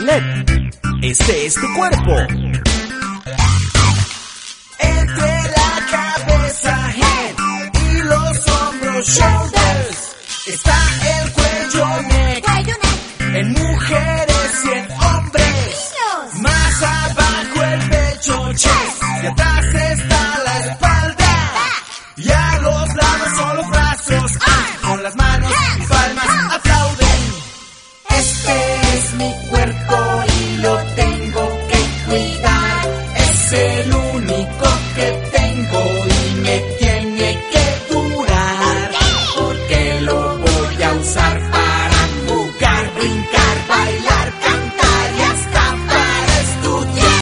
internet. Este es tu cuerpo. Entre la cabeza, head, y los hombros, shoulders, está el cuello, neck, en mujeres y en hombres. Más abajo el pecho, chest, y atrás está la espalda. Y a los lados son los brazos, con las manos y palmas